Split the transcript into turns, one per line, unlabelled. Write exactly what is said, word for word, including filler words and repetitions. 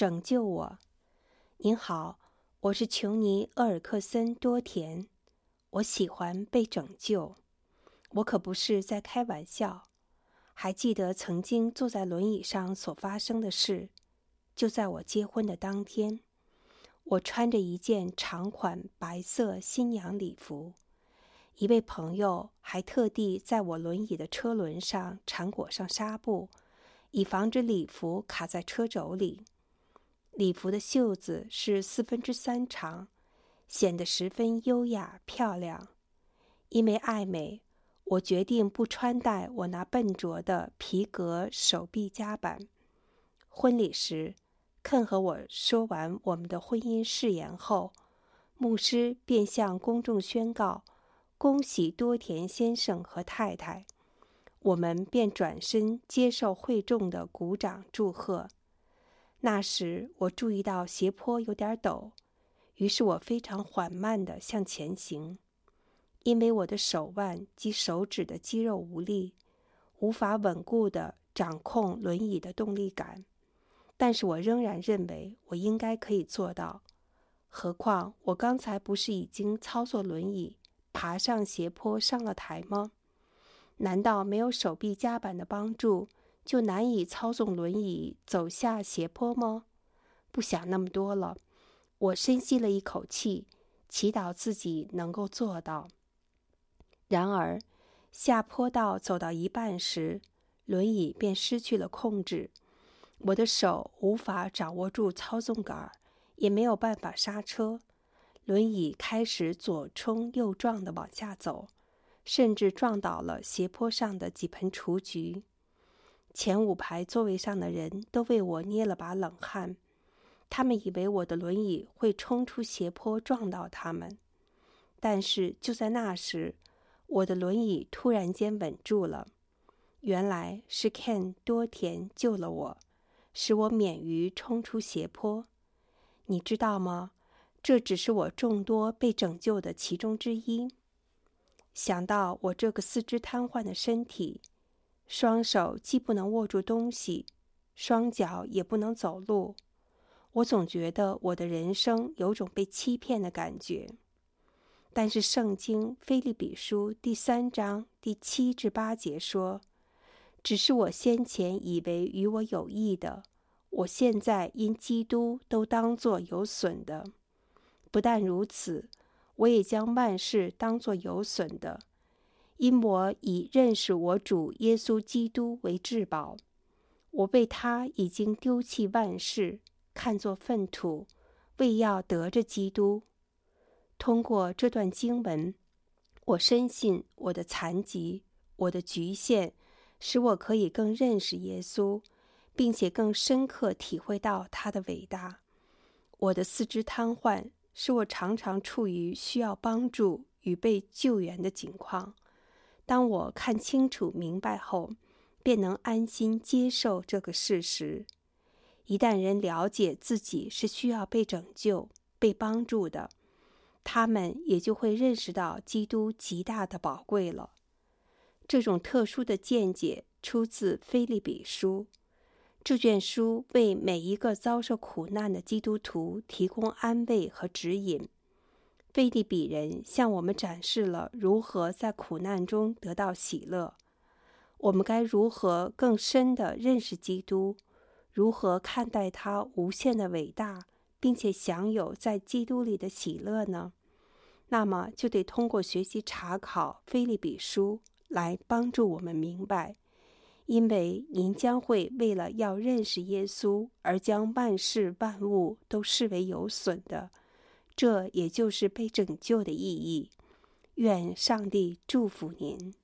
拯救我。您好，我是琼尼·厄尔克森·多田，我喜欢被拯救。我可不是在开玩笑。还记得曾经坐在轮椅上所发生的事，就在我结婚的当天，我穿着一件长款白色新娘礼服，一位朋友还特地在我轮椅的车轮上缠裹上纱布，以防止礼服卡在车轴里。礼服的袖子是四分之三长，显得十分优雅漂亮。因为爱美，我决定不穿戴我那笨拙的皮革手臂夹板。婚礼时，肯和我说完我们的婚姻誓言后，牧师便向公众宣告：恭喜多田先生和太太。我们便转身接受会众的鼓掌祝贺。那时我注意到斜坡有点陡，于是我非常缓慢地向前行。因为我的手腕及手指的肌肉无力，无法稳固地掌控轮椅的动力杆，但是我仍然认为我应该可以做到。何况我刚才不是已经操作轮椅爬上斜坡上了台吗？难道没有手臂夹板的帮助，就难以操纵轮椅走下斜坡吗？不想那么多了，我深吸了一口气，祈祷自己能够做到。然而，下坡道走到一半时，轮椅便失去了控制，我的手无法掌握住操纵杆，也没有办法刹车，轮椅开始左冲右撞地往下走，甚至撞倒了斜坡上的几盆雏菊。前五排座位上的人都为我捏了把冷汗，他们以为我的轮椅会冲出斜坡撞到他们。但是就在那时，我的轮椅突然间稳住了。原来是 Ken 多田救了我，使我免于冲出斜坡。你知道吗？这只是我众多被拯救的其中之一。想到我这个四肢瘫痪的身体，双手既不能握住东西，双脚也不能走路，我总觉得我的人生有种被欺骗的感觉。但是圣经腓立比书第三章第七至八节说，只是我先前以为与我有益的，我现在因基督都当作有损的。不但如此，我也将万事当作有损的，因我以认识我主耶稣基督为至宝。我为他已经丢弃万事，看作粪土，为要得着基督。通过这段经文，我深信我的残疾，我的局限，使我可以更认识耶稣，并且更深刻体会到他的伟大。我的四肢瘫痪，使我常常处于需要帮助与被救援的境况。当我看清楚明白后，便能安心接受这个事实。一旦人了解自己是需要被拯救、被帮助的，他们也就会认识到基督极大的宝贵了。这种特殊的见解出自腓立比书。这卷书为每一个遭受苦难的基督徒提供安慰和指引。腓立比人向我们展示了如何在苦难中得到喜乐。我们该如何更深地认识基督，如何看待他无限的伟大，并且享有在基督里的喜乐呢？那么就得通过学习查考腓立比书来帮助我们明白，因为您将会为了要认识耶稣而将万事万物都视为有损的，这也就是被拯救的意义。愿上帝祝福您。